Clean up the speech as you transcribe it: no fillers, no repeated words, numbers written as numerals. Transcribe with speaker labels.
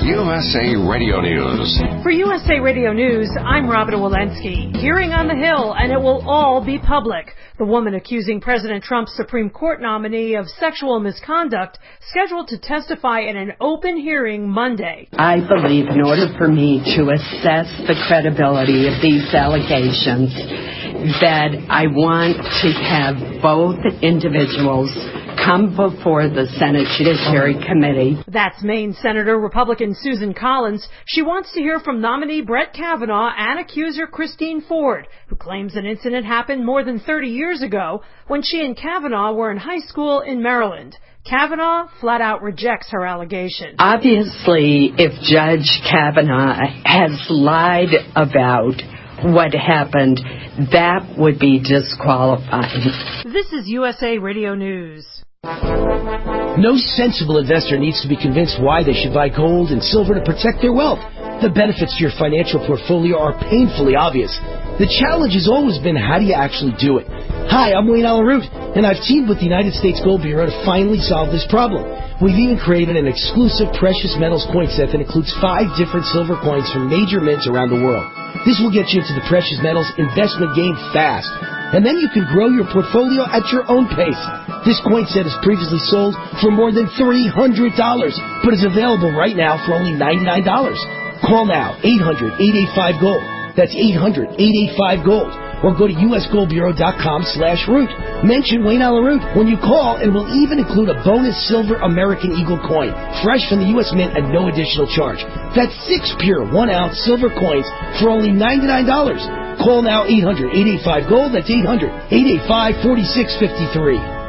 Speaker 1: USA Radio News.
Speaker 2: For USA Radio News, I'm Robin Walensky. Hearing on the Hill, and it will all be public. The woman accusing President Trump's Supreme Court nominee of sexual misconduct scheduled to testify in an open hearing Monday.
Speaker 3: I believe in order for me to assess the credibility of these allegations, that I want to have both individuals come before the Senate Judiciary Committee.
Speaker 2: That's Maine Senator Republican Susan Collins. She wants to hear from nominee Brett Kavanaugh and accuser Christine Ford, who claims an incident happened more than 30 years ago when she and Kavanaugh were in high school in Maryland. Kavanaugh flat out rejects her allegation.
Speaker 3: Obviously, if Judge Kavanaugh has lied about what happened, that would be disqualifying.
Speaker 2: This is USA Radio News.
Speaker 4: No sensible investor needs to be convinced why they should buy gold and silver to protect their wealth. The benefits to your financial portfolio are painfully obvious. The challenge has always been, how do you actually do it? Hi, I'm Wayne Alaroot, and I've teamed with the United States Gold Bureau to finally solve this problem. We've even created an exclusive precious metals coin set that includes 5 different silver coins from major mints around the world. This will get you into the precious metals investment game fast. And then you can grow your portfolio at your own pace. This coin set is previously sold for more than $300, but is available right now for only $99. Call now, 800-885-GOLD. That's 800-885-GOLD. Or go to usgoldbureau.com/root. Mention Wayne Alaroot when you call, and we'll even include a bonus silver American Eagle coin, fresh from the U.S. Mint at no additional charge. That's 6 pure 1-ounce silver coins for only $99. Call now, 800-885-GOLD. That's 800-885-4653.